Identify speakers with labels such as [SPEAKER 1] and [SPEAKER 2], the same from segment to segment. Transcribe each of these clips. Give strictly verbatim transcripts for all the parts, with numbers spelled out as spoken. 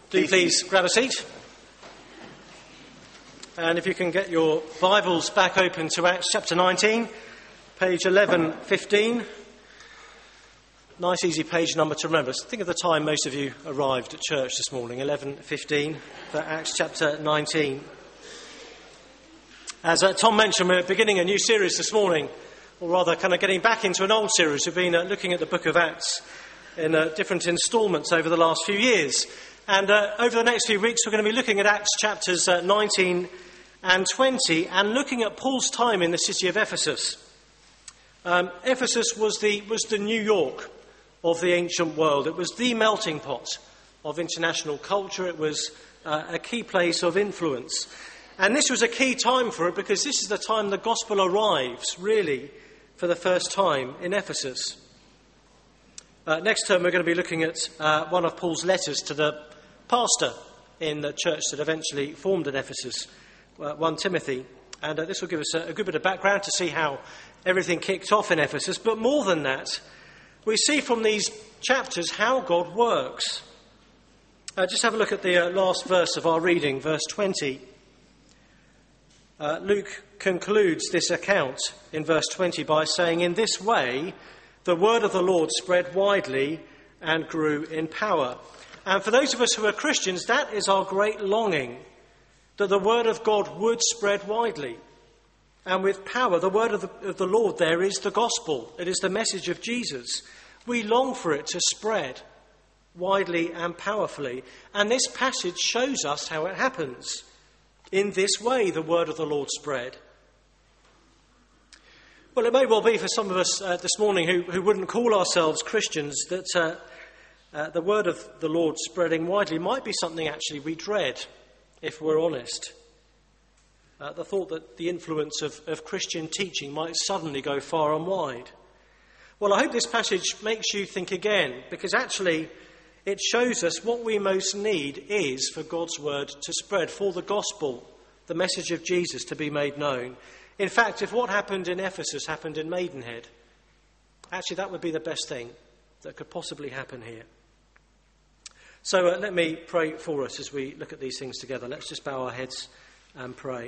[SPEAKER 1] Do please grab a seat. And if you can get your Bibles back open to Acts chapter nineteen, page eleven fifteen. Nice easy page number to remember. So think of the time most of you arrived at church this morning, eleven fifteen, for Acts chapter nineteen. As uh, Tom mentioned, we're beginning a new series this morning, or rather kind of getting back into an old series. We've been uh, looking at the book of Acts in uh, different instalments over the last few years. And uh, over the next few weeks, we're going to be looking at Acts chapters uh, nineteen and twenty and looking at Paul's time in the city of Ephesus. Um, Ephesus was the, was the New York of the ancient world. It was the melting pot of international culture. It was uh, a key place of influence. And this was a key time for it because this is the time the gospel arrives, really, for the first time in Ephesus. Uh, next term, we're going to be looking at uh, one of Paul's letters to the pastor in the church that eventually formed at Ephesus, uh, First Timothy. And uh, this will give us a, a good bit of background to see how everything kicked off in Ephesus. But more than that, we see from these chapters how God works. Uh, just have a look at the uh, last verse of our reading, verse twenty. Uh, Luke concludes this account in verse twenty by saying, "In this way, the word of the Lord spread widely and grew in power." And for those of us who are Christians, that is our great longing, that the word of God would spread widely. And with power, the word of the, of the Lord there is the gospel. It is the message of Jesus. We long for it to spread widely and powerfully. And this passage shows us how it happens. In this way, the word of the Lord spread. Well, it may well be for some of us uh, this morning who, who wouldn't call ourselves Christians that uh, uh, the word of the Lord spreading widely might be something actually we dread, if we're honest. Uh, the thought that the influence of, of Christian teaching might suddenly go far and wide. Well, I hope this passage makes you think again, because actually it shows us what we most need is for God's word to spread, for the gospel, the message of Jesus, to be made known. In fact, if what happened in Ephesus happened in Maidenhead, actually that would be the best thing that could possibly happen here. So uh, let me pray for us as we look at these things together. Let's just bow our heads and pray.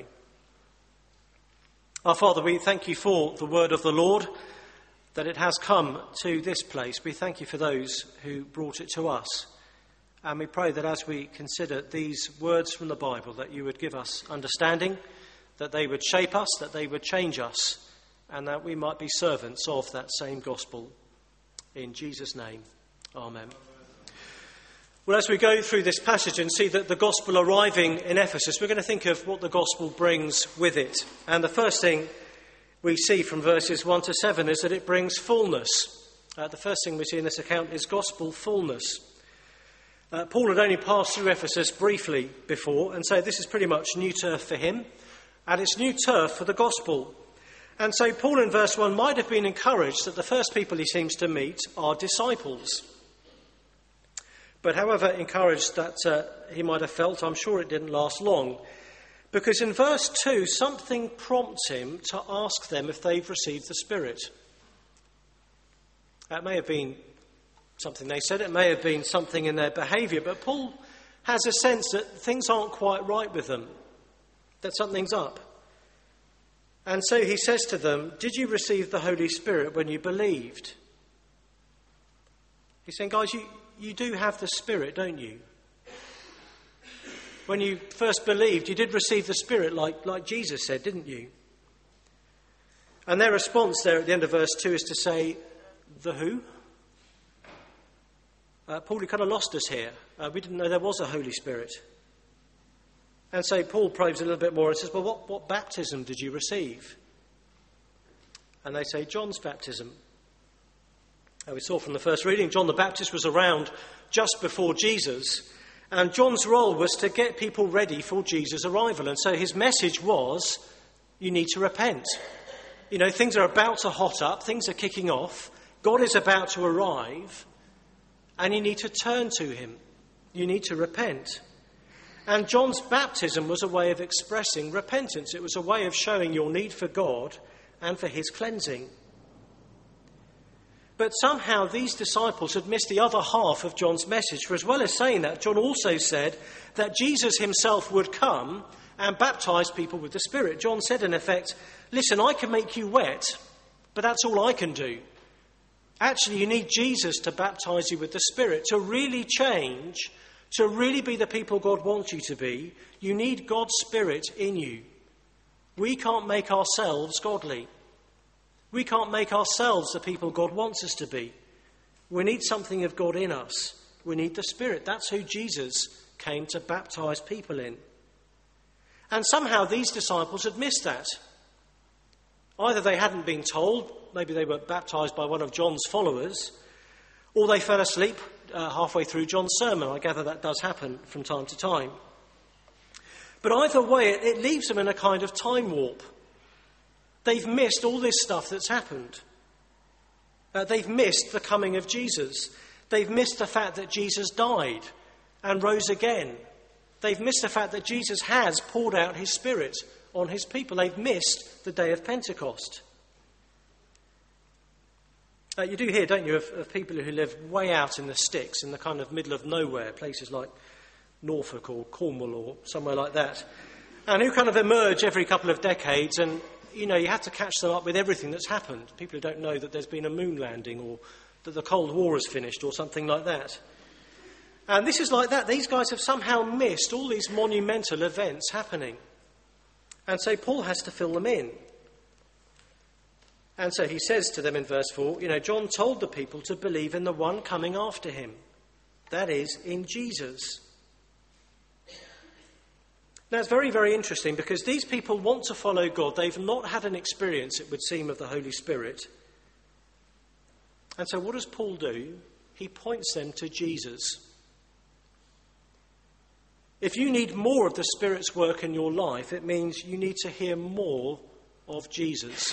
[SPEAKER 1] Our Father, we thank you for the word of the Lord, that it has come to this place. We thank you for those who brought it to us. And we pray that as we consider these words from the Bible, that you would give us understanding, that they would shape us, that they would change us, and that we might be servants of that same gospel. In Jesus' name, amen. Well, as we go through this passage and see that the gospel arriving in Ephesus, we're going to think of what the gospel brings with it. And the first thing we see from verses one to seven is that it brings fullness. Uh, the first thing we see in this account is gospel fullness. Uh, Paul had only passed through Ephesus briefly before, and so this is pretty much new turf for him. And it's new turf for the gospel. And so Paul in verse one might have been encouraged that the first people he seems to meet are disciples. But however encouraged that uh, he might have felt, I'm sure it didn't last long. Because in verse two, something prompts him to ask them if they've received the Spirit. That may have been something they said, it may have been something in their behaviour, but Paul has a sense that things aren't quite right with them, that something's up. And so he says to them, "Did you receive the Holy Spirit when you believed?" He's saying, guys, you, you do have the Spirit, don't you? When you first believed, you did receive the Spirit like, like Jesus said, didn't you? And their response there at the end of verse two is to say, the who? Uh, Paul, he kind of lost us here. Uh, we didn't know there was a Holy Spirit. And so Paul probes a little bit more and says, well, what, what baptism did you receive? And they say, John's baptism. And we saw from the first reading, John the Baptist was around just before Jesus. And John's role was to get people ready for Jesus' arrival. And so his message was, you need to repent. You know, things are about to hot up, things are kicking off, God is about to arrive, and you need to turn to him. You need to repent. And John's baptism was a way of expressing repentance. It was a way of showing your need for God and for his cleansing. But somehow these disciples had missed the other half of John's message. For as well as saying that, John also said that Jesus himself would come and baptize people with the Spirit. John said, in effect, listen, I can make you wet, but that's all I can do. Actually, you need Jesus to baptize you with the Spirit. To really change, to really be the people God wants you to be, you need God's Spirit in you. We can't make ourselves godly. We can't make ourselves the people God wants us to be. We need something of God in us. We need the Spirit. That's who Jesus came to baptize people in. And somehow these disciples had missed that. Either they hadn't been told, maybe they were baptized by one of John's followers, or they fell asleep uh, halfway through John's sermon. I gather that does happen from time to time. But either way, it, it leaves them in a kind of time warp. They've missed all this stuff that's happened. Uh, they've missed the coming of Jesus. They've missed the fact that Jesus died and rose again. They've missed the fact that Jesus has poured out his Spirit on his people. They've missed the day of Pentecost. Uh, you do hear, don't you, of, of people who live way out in the sticks, in the kind of middle of nowhere, places like Norfolk or Cornwall or somewhere like that, and who kind of emerge every couple of decades, and you know, you have to catch them up with everything that's happened. People who don't know that there's been a moon landing or that the Cold War has finished or something like that. And this is like that. These guys have somehow missed all these monumental events happening. And so Paul has to fill them in. And so he says to them in verse four, you know, John told the people to believe in the one coming after him. That is, in Jesus. Now, it's very, very interesting because these people want to follow God. They've not had an experience, it would seem, of the Holy Spirit. And so what does Paul do? He points them to Jesus. If you need more of the Spirit's work in your life, it means you need to hear more of Jesus.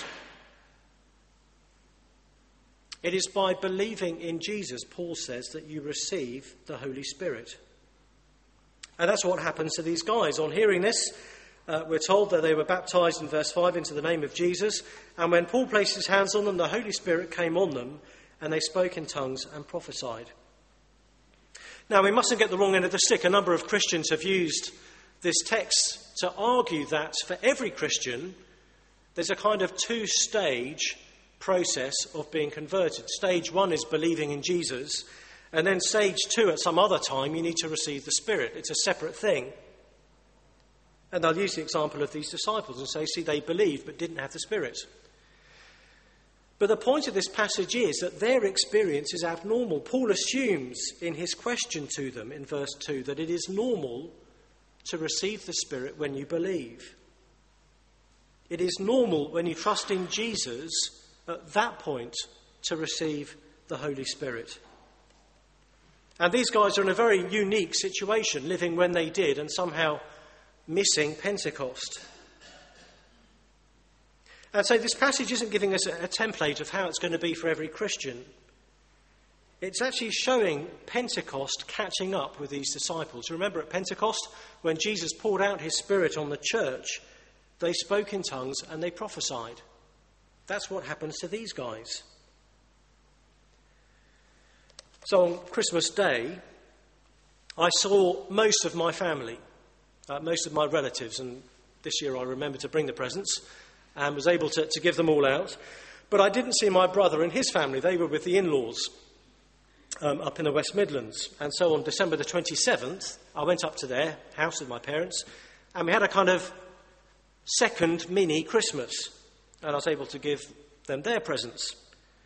[SPEAKER 1] It is by believing in Jesus, Paul says, that you receive the Holy Spirit. And that's what happens to these guys. On hearing this, uh, we're told that they were baptized in verse five into the name of Jesus. And when Paul placed his hands on them, the Holy Spirit came on them, and they spoke in tongues and prophesied. Now, we mustn't get the wrong end of the stick. A number of Christians have used this text to argue that for every Christian, there's a kind of two-stage process of being converted. Stage one is believing in Jesus. And then stage two, at some other time, you need to receive the Spirit. It's a separate thing. And I'll use the example of these disciples and say, see, they believed but didn't have the Spirit. But the point of this passage is that their experience is abnormal. Paul assumes in his question to them in verse two that it is normal to receive the Spirit when you believe. It is normal when you trust in Jesus at that point to receive the Holy Spirit. And these guys are in a very unique situation, living when they did and somehow missing Pentecost. And so this passage isn't giving us a, a template of how it's going to be for every Christian. It's actually showing Pentecost catching up with these disciples. Remember at Pentecost, when Jesus poured out his Spirit on the church, they spoke in tongues and they prophesied. That's what happens to these guys. So on Christmas Day, I saw most of my family, uh, most of my relatives, and this year I remembered to bring the presents and was able to, to give them all out. But I didn't see my brother and his family. They were with the in-laws um, up in the West Midlands. And so on December the twenty-seventh, I went up to their house with my parents, and we had a kind of second mini Christmas. And I was able to give them their presents.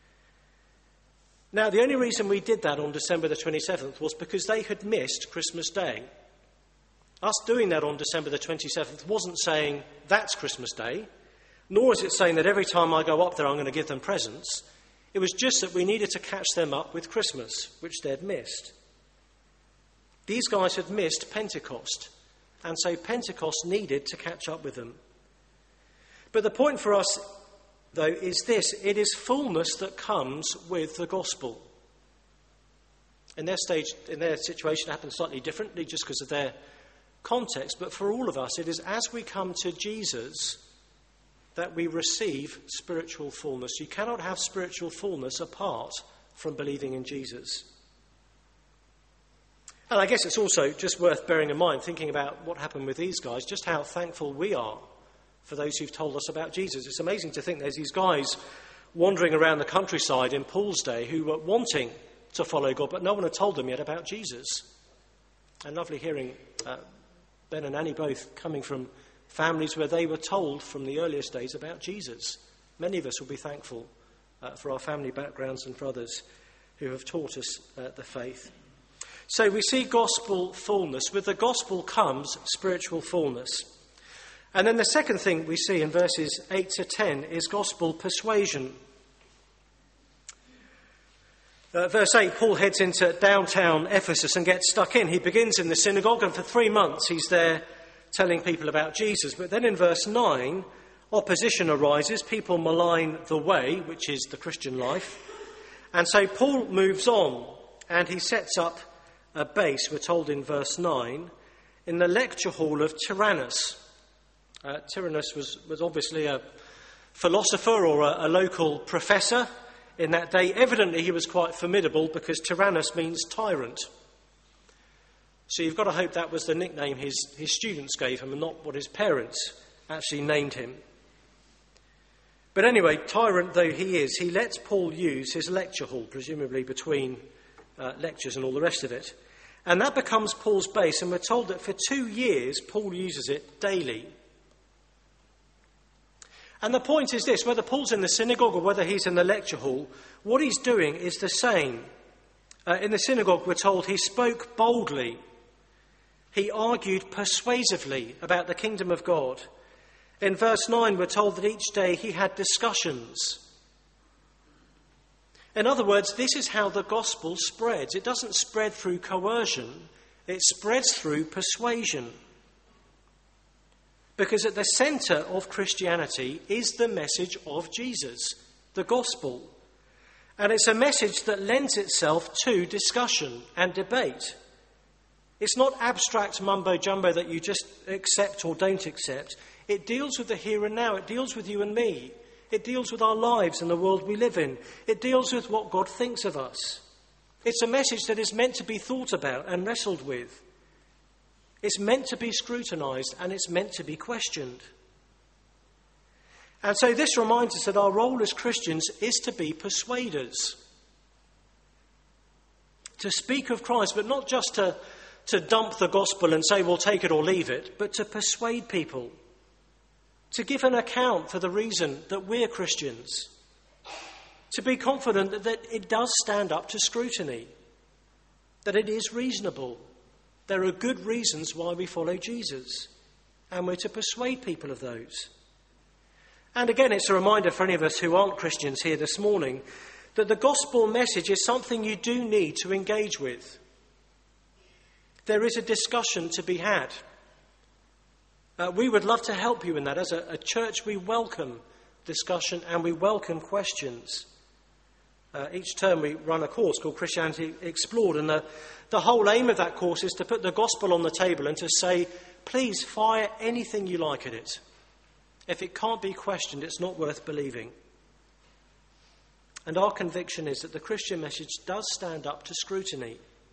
[SPEAKER 1] Now, the only reason we did that on December the twenty-seventh was because they had missed Christmas Day. Us doing that on December the twenty-seventh wasn't saying that's Christmas Day, nor is it saying that every time I go up there I'm going to give them presents. It was just that we needed to catch them up with Christmas, which they'd missed. These guys had missed Pentecost, and so Pentecost needed to catch up with them. But the point for us, though, is this. It is fullness that comes with the gospel. In their stage, in their situation, it happens slightly differently just because of their context. But for all of us, it is as we come to Jesus that we receive spiritual fullness. You cannot have spiritual fullness apart from believing in Jesus. And I guess it's also just worth bearing in mind, thinking about what happened with these guys, just how thankful we are for those who've told us about Jesus. It's amazing to think there's these guys wandering around the countryside in Paul's day who were wanting to follow God, but no one had told them yet about Jesus. And lovely hearing uh, Ben and Annie both coming from families where they were told from the earliest days about Jesus. Many of us will be thankful uh, for our family backgrounds and for others who have taught us uh, the faith. So we see gospel fullness. With the gospel comes spiritual fullness. And then the second thing we see in verses eight to ten is gospel persuasion. Uh, verse eight, Paul heads into downtown Ephesus and gets stuck in. He begins in the synagogue, and for three months he's there telling people about Jesus. But then in verse nine, opposition arises. People malign the way, which is the Christian life. And so Paul moves on, and he sets up a base, we're told in verse nine, in the lecture hall of Tyrannus. Uh, Tyrannus was, was obviously a philosopher or a, a local professor in that day. Evidently he was quite formidable because Tyrannus means tyrant. So you've got to hope that was the nickname his, his students gave him and not what his parents actually named him. But anyway, tyrant though he is, he lets Paul use his lecture hall, presumably between uh, lectures and all the rest of it. And that becomes Paul's base, and we're told that for two years Paul uses it daily. And the point is this, whether Paul's in the synagogue or whether he's in the lecture hall, what he's doing is the same. Uh, in the synagogue, we're told he spoke boldly. He argued persuasively about the kingdom of God. In verse nine, we're told that each day he had discussions. In other words, this is how the gospel spreads. It doesn't spread through coercion, it spreads through persuasion. Because at the centre of Christianity is the message of Jesus, the gospel. And it's a message that lends itself to discussion and debate. It's not abstract mumbo-jumbo that you just accept or don't accept. It deals with the here and now. It deals with you and me. It deals with our lives and the world we live in. It deals with what God thinks of us. It's a message that is meant to be thought about and wrestled with. It's meant to be scrutinised and it's meant to be questioned. And so this reminds us that our role as Christians is to be persuaders. To speak of Christ, but not just to, to dump the gospel and say, we'll take it or leave it, but to persuade people. To give an account for the reason that we're Christians. To be confident that, that it does stand up to scrutiny. That it is reasonable. There are good reasons why we follow Jesus, and we're to persuade people of those. And again, it's a reminder for any of us who aren't Christians here this morning that the gospel message is something you do need to engage with. There is a discussion to be had. Uh, we would love to help you in that. As a, a church, we welcome discussion and we welcome questions. Uh, each term we run a course called Christianity Explored, and the, the whole aim of that course is to put the gospel on the table and to say, please fire anything you like at it. If it can't be questioned, it's not worth believing. And our conviction is that the Christian message does stand up to scrutiny.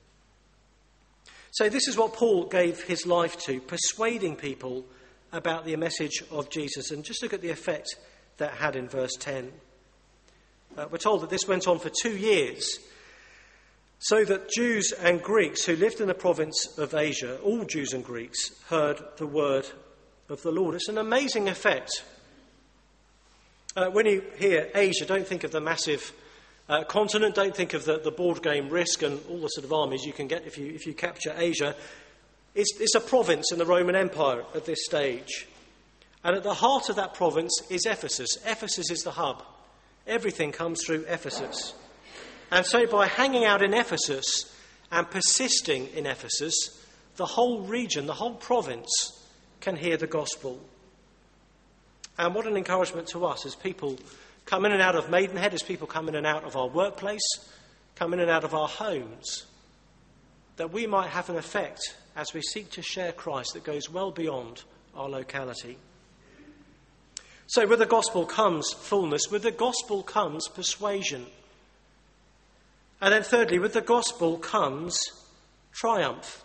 [SPEAKER 1] So this is what Paul gave his life to, persuading people about the message of Jesus. And just look at the effect that had in verse ten. Uh, we're told that this went on for two years, so that Jews and Greeks who lived in the province of Asia, all Jews and Greeks, heard the word of the Lord. It's an amazing effect. Uh, when you hear Asia, don't think of the massive uh, continent, don't think of the, the board game Risk and all the sort of armies you can get if you, if you capture Asia. It's, it's a province in the Roman Empire at this stage. And at the heart of that province is Ephesus. Ephesus is the hub. Everything comes through Ephesus. And so by hanging out in Ephesus and persisting in Ephesus, the whole region, the whole province can hear the gospel. And what an encouragement to us as people come in and out of Maidenhead, as people come in and out of our workplace, come in and out of our homes, that we might have an effect as we seek to share Christ that goes well beyond our locality. So with the gospel comes fullness, with the gospel comes persuasion. And then thirdly, with the gospel comes triumph.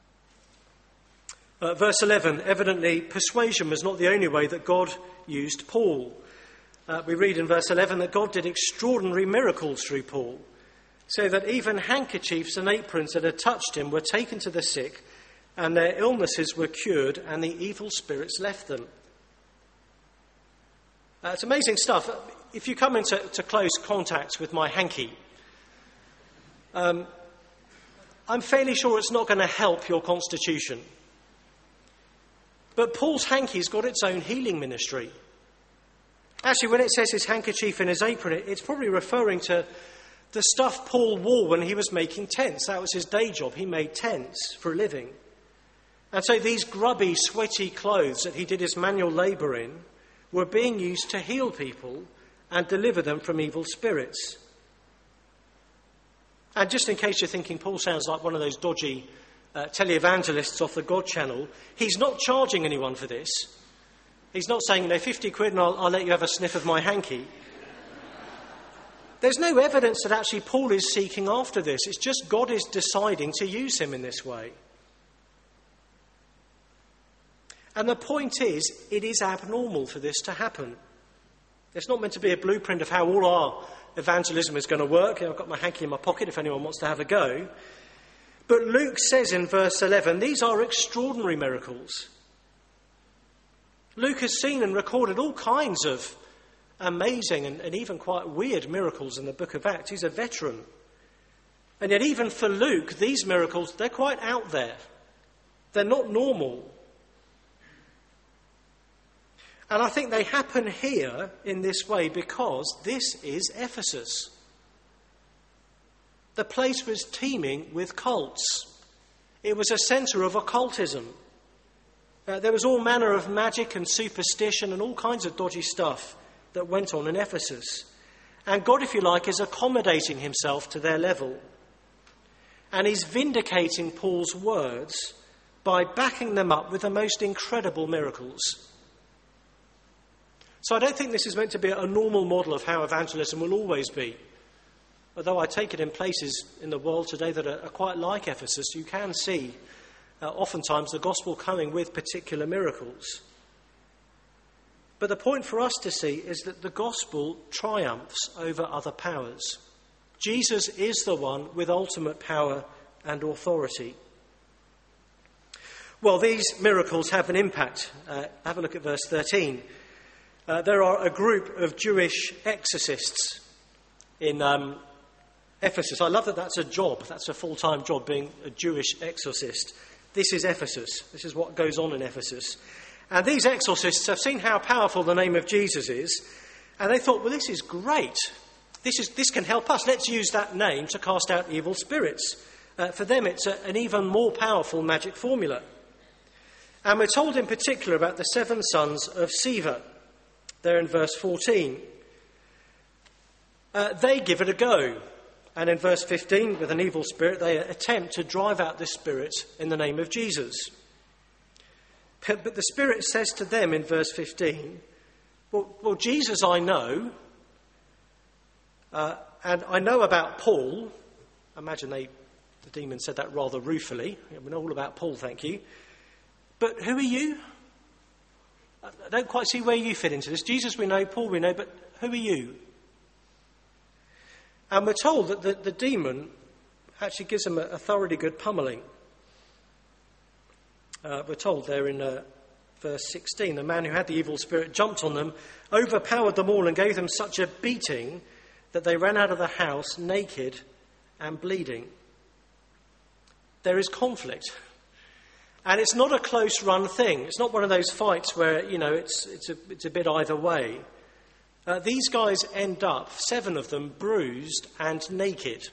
[SPEAKER 1] Uh, verse eleven, evidently persuasion was not the only way that God used Paul. Uh, we read in verse eleven that God did extraordinary miracles through Paul, so that even handkerchiefs and aprons that had touched him were taken to the sick, and their illnesses were cured, and the evil spirits left them. Uh, it's amazing stuff. If you come into to close contact with my hanky, um, I'm fairly sure it's not going to help your constitution. But Paul's hanky's got its own healing ministry. Actually, when it says his handkerchief and his apron, it's probably referring to the stuff Paul wore when he was making tents. That was his day job. He made tents for a living. And so these grubby, sweaty clothes that he did his manual labour in were being used to heal people and deliver them from evil spirits. And just in case you're thinking Paul sounds like one of those dodgy uh, televangelists off the God channel, he's not charging anyone for this. He's not saying, you know, fifty quid and I'll, I'll let you have a sniff of my hanky. There's no evidence that actually Paul is seeking after this. It's just God is deciding to use him in this way. And the point is, it is abnormal for this to happen. It's not meant to be a blueprint of how all our evangelism is going to work. I've got my hanky in my pocket if anyone wants to have a go. But Luke says in verse eleven, these are extraordinary miracles. Luke has seen and recorded all kinds of amazing and, and even quite weird miracles in the book of Acts. He's a veteran. And yet even for Luke, these miracles, they're quite out there. They're not normal. And I think they happen here in this way because this is Ephesus. The place was teeming with cults. It was a centre of occultism. Uh, there was all manner of magic and superstition and all kinds of dodgy stuff that went on in Ephesus. And God, if you like, is accommodating himself to their level. And he's vindicating Paul's words by backing them up with the most incredible miracles. So I don't think this is meant to be a normal model of how evangelism will always be. Although I take it in places in the world today that are, are quite like Ephesus, you can see uh, oftentimes the gospel coming with particular miracles. But the point for us to see is that the gospel triumphs over other powers. Jesus is the one with ultimate power and authority. Well, these miracles have an impact. Uh, have a look at verse thirteen. Uh, there are a group of Jewish exorcists in um, Ephesus. I love that that's a job. That's a full-time job, being a Jewish exorcist. This is Ephesus. This is what goes on in Ephesus. And these exorcists have seen how powerful the name of Jesus is, and they thought, well, this is great. This is this can help us. Let's use that name to cast out evil spirits. Uh, for them, it's a, an even more powerful magic formula. And we're told in particular about the seven sons of Sceva. There in verse fourteen. Uh, they give it a go. And in verse fifteen, with an evil spirit, they attempt to drive out this spirit in the name of Jesus. But, but the Spirit says to them in verse fifteen, well, well Jesus I know, uh, and I know about Paul. Imagine they, the demon said that rather ruefully. We know all about Paul, thank you. But who are you? I don't quite see where you fit into this. Jesus we know, Paul we know, but who are you? And we're told that the, the demon actually gives them a, a thoroughly good pummeling. Uh, we're told there in uh, verse sixteen, the man who had the evil spirit jumped on them, overpowered them all and gave them such a beating that they ran out of the house naked and bleeding. There is conflict. And it's not a close-run thing. It's not one of those fights where, you know, it's it's a, it's a bit either way. Uh, these guys end up, seven of them, bruised and naked.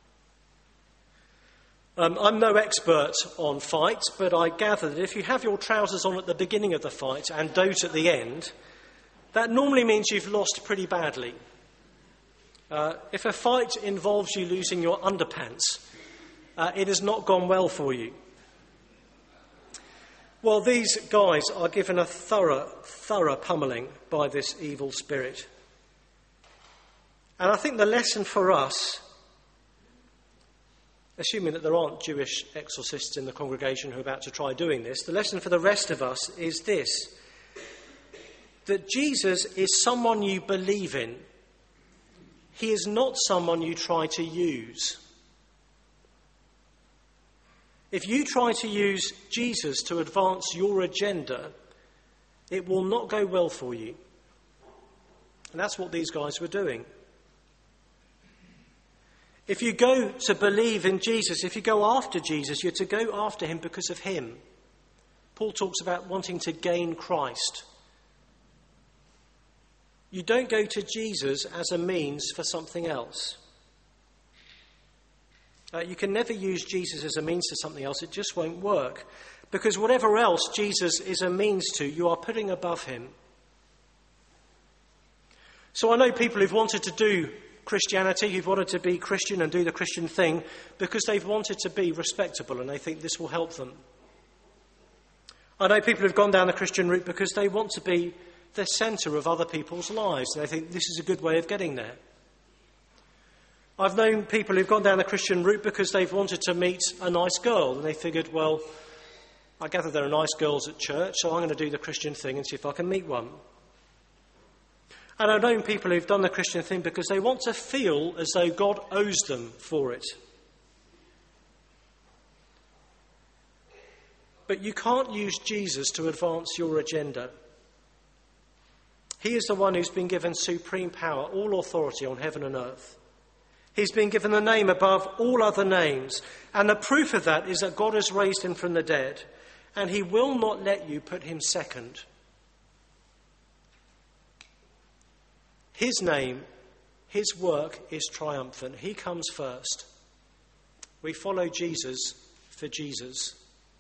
[SPEAKER 1] Um, I'm no expert on fights, but I gather that if you have your trousers on at the beginning of the fight and don't at the end, that normally means you've lost pretty badly. Uh, if a fight involves you losing your underpants, uh, it has not gone well for you. Well, these guys are given a thorough, thorough pummeling by this evil spirit. And I think the lesson for us, assuming that there aren't Jewish exorcists in the congregation who are about to try doing this, the lesson for the rest of us is this: that Jesus is someone you believe in. He is not someone you try to use. If you try to use Jesus to advance your agenda, it will not go well for you. And that's what these guys were doing. If you go to believe in Jesus, if you go after Jesus, you're to go after him because of him. Paul talks about wanting to gain Christ. You don't go to Jesus as a means for something else. Uh, you can never use Jesus as a means to something else. It just won't work. Because whatever else Jesus is a means to, you are putting above him. So I know people who've wanted to do Christianity, who've wanted to be Christian and do the Christian thing because they've wanted to be respectable and they think this will help them. I know people who've gone down the Christian route because they want to be the centre of other people's lives. And they think this is a good way of getting there. I've known people who've gone down the Christian route because they've wanted to meet a nice girl. And they figured, well, I gather there are nice girls at church, so I'm going to do the Christian thing and see if I can meet one. And I've known people who've done the Christian thing because they want to feel as though God owes them for it. But you can't use Jesus to advance your agenda. He is the one who's been given supreme power, all authority on heaven and earth. He's been given the name above all other names. And the proof of that is that God has raised him from the dead. And he will not let you put him second. His name, his work is triumphant. He comes first. We follow Jesus for Jesus.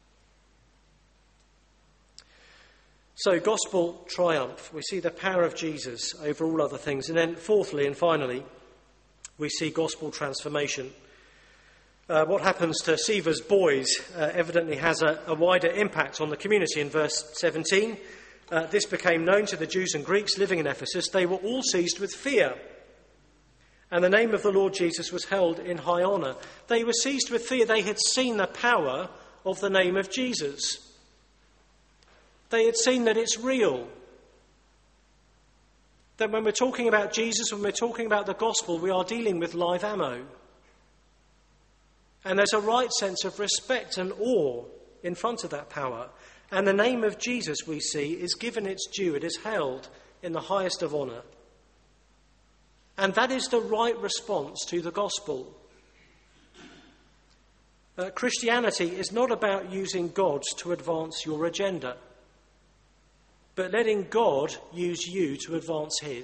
[SPEAKER 1] So, gospel triumph. We see the power of Jesus over all other things. And then fourthly and finally, we see gospel transformation. Uh, what happens to Siva's boys uh, evidently has a, a wider impact on the community. In verse seventeen, uh, this became known to the Jews and Greeks living in Ephesus. They were all seized with fear. And the name of the Lord Jesus was held in high honour. They were seized with fear. They had seen the power of the name of Jesus. They had seen that it's real. That when we're talking about Jesus, when we're talking about the gospel, we are dealing with live ammo. And there's a right sense of respect and awe in front of that power. And the name of Jesus, we see, is given its due. It is held in the highest of honour. And that is the right response to the gospel. Uh, Christianity is not about using God to advance your agenda, but letting God use you to advance his.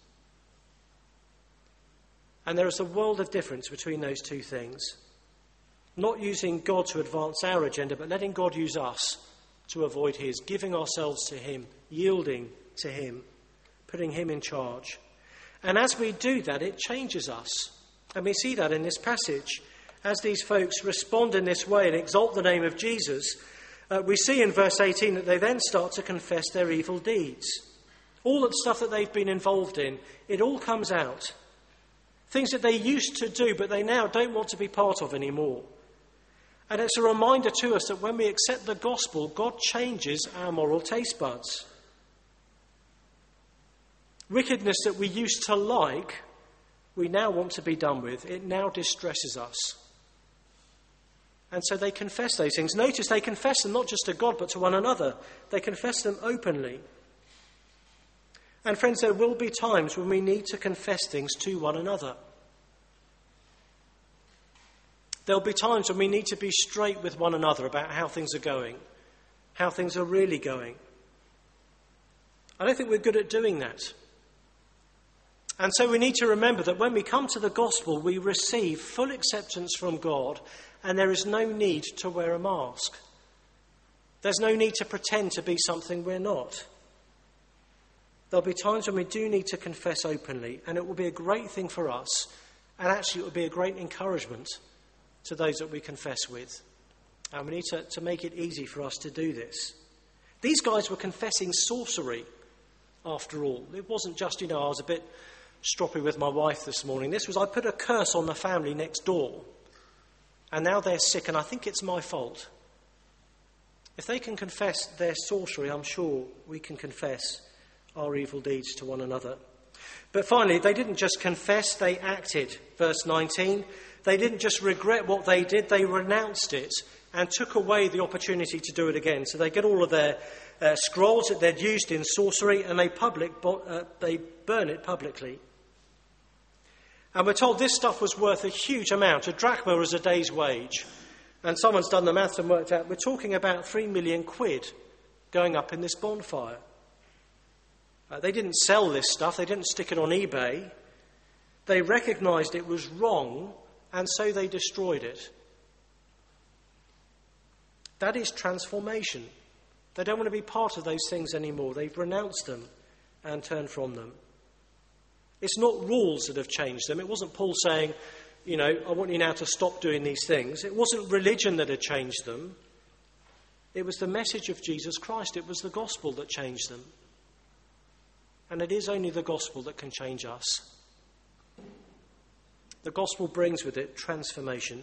[SPEAKER 1] And there is a world of difference between those two things. Not using God to advance our agenda, but letting God use us to avoid his, giving ourselves to him, yielding to him, putting him in charge. And as we do that, it changes us. And we see that in this passage. As these folks respond in this way and exalt the name of Jesus, Uh, we see in verse eighteen that they then start to confess their evil deeds. All the stuff that they've been involved in, it all comes out. Things that they used to do, but they now don't want to be part of anymore. And it's a reminder to us that when we accept the gospel, God changes our moral taste buds. Wickedness that we used to like, we now want to be done with. It now distresses us. And so they confess those things. Notice they confess them not just to God, but to one another. They confess them openly. And friends, there will be times when we need to confess things to one another. There'll be times when we need to be straight with one another about how things are going, how things are really going. I don't think we're good at doing that. And so we need to remember that when we come to the gospel, we receive full acceptance from God, and there is no need to wear a mask. There's no need to pretend to be something we're not. There'll be times when we do need to confess openly, and it will be a great thing for us, and actually it will be a great encouragement to those that we confess with. And we need to, to make it easy for us to do this. These guys were confessing sorcery, after all. It wasn't just, you know, I was a bit stroppy with my wife this morning. This was, I put a curse on the family next door, and now they're sick, and I think it's my fault. If they can confess their sorcery, I'm sure we can confess our evil deeds to one another. But finally, they didn't just confess, they acted. Verse nineteen, they didn't just regret what they did, they renounced it and took away the opportunity to do it again. So they get all of their uh, scrolls that they'd used in sorcery and they public uh, they burn it publicly. And we're told this stuff was worth a huge amount. A drachma was a day's wage. And someone's done the maths and worked out we're talking about three million quid going up in this bonfire. Uh, they didn't sell this stuff. They didn't stick it on eBay. They recognised it was wrong, and so they destroyed it. That is transformation. They don't want to be part of those things anymore. They've renounced them and turned from them. It's not rules that have changed them. It wasn't Paul saying, you know, I want you now to stop doing these things. It wasn't religion that had changed them. It was the message of Jesus Christ. It was the gospel that changed them. And it is only the gospel that can change us. The gospel brings with it transformation.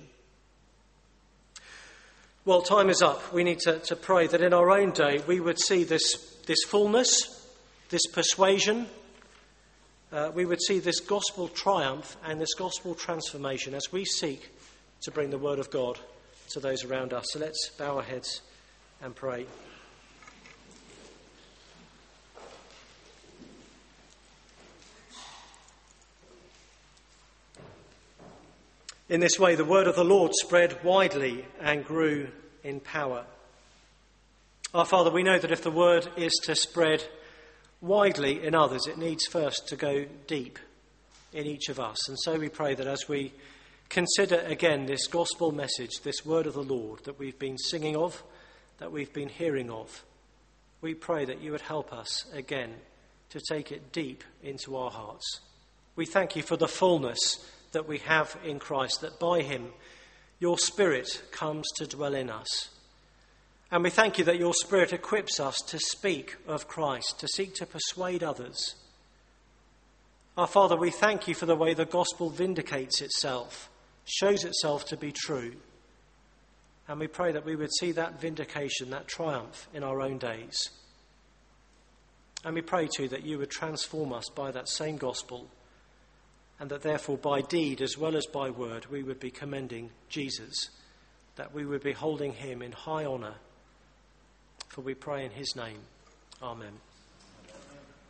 [SPEAKER 1] Well, time is up. We need to, to pray that in our own day we would see this, this fullness, this persuasion. Uh, we would see this gospel triumph and this gospel transformation as we seek to bring the word of God to those around us. So let's bow our heads and pray. In this way, the word of the Lord spread widely and grew in power. Our Father, we know that if the word is to spread widely in others, it needs first to go deep in each of us. And so we pray that as we consider again this gospel message, this word of the Lord that we've been singing of, that we've been hearing of, we pray that you would help us again to take it deep into our hearts. We thank you for the fullness that we have in Christ, that by him your Spirit comes to dwell in us. And we thank you that your Spirit equips us to speak of Christ, to seek to persuade others. Our Father, we thank you for the way the gospel vindicates itself, shows itself to be true. And we pray that we would see that vindication, that triumph in our own days. And we pray too that you would transform us by that same gospel, and that therefore by deed as well as by word we would be commending Jesus, that we would be holding him in high honour. For we pray in his name. Amen.